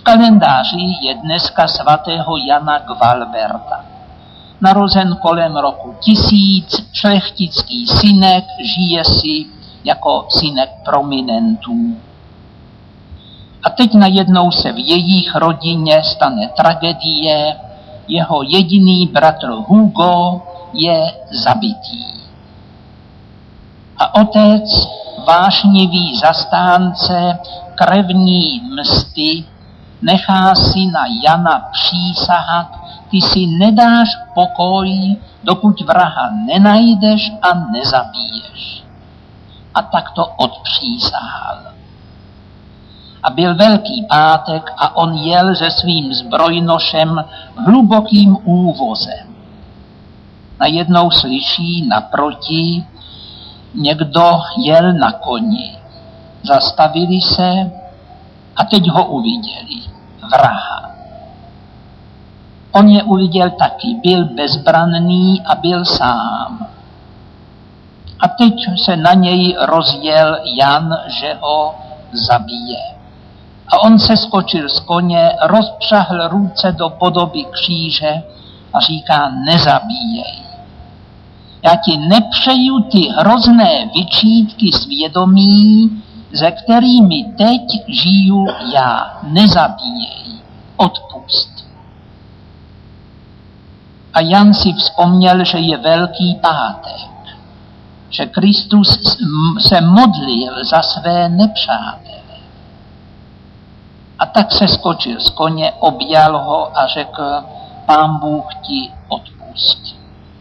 kalendáři je dneska svatého Jana Gvalberta. Narozen kolem roku 1000, šlechtický synek, žije si jako synek prominentů. A teď najednou se v jejich rodině stane tragédie, jeho jediný bratr Hugo je zabitý. A otec, vášnivý zastánce krevní msty, nechá si na Jana přísahat: ty si nedáš pokoj, dokud vraha nenajdeš a nezabiješ. A tak to odpřísahal. A byl Velký pátek a on jel se svým zbrojnošem hlubokým úvozem. Najednou slyší naproti, někdo jel na koni. Zastavili se a teď ho uviděli, vraha. On je uviděl taky, byl bezbranný a byl sám. A teď se na něj rozjel Jan, že ho zabije. A on se skočil z koně, rozpřahl ruce do podoby kříže a říká: nezabíjej. Já ti nepřeju ty hrozné vyčítky svědomí, ze kterými teď žiju já. Nezabíjej, odpust. A Jan si vzpomněl, že je Velký pátek, že Kristus se modlil za své nepřátele. A tak se skočil z koně, objal ho a řekl: Pán Bůh ti odpust.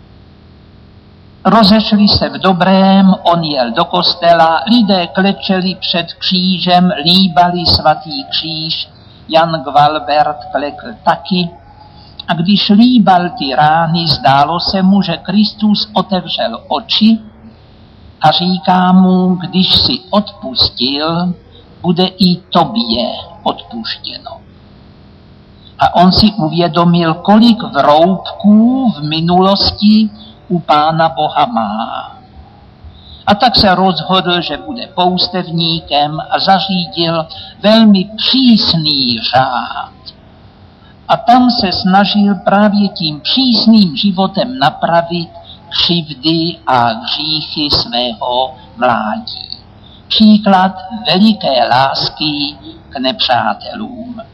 Rozešli se v dobrém, on jel do kostela, lidé klečeli před křížem, líbali svatý kříž, Jan Gvalbert klekl taky. A když líbal ty rány, zdálo se mu, že Kristus otevřel oči a říká mu: když si odpustil, bude i tobě odpuštěno. A on si uvědomil, kolik vroubků v minulosti u Pána Boha má. A tak se rozhodl, že bude poustevníkem a zařídil velmi přísný řád. A tam se snažil právě tím přísným životem napravit křivdy a hříchy svého mládí. Příklad veliké lásky k nepřátelům.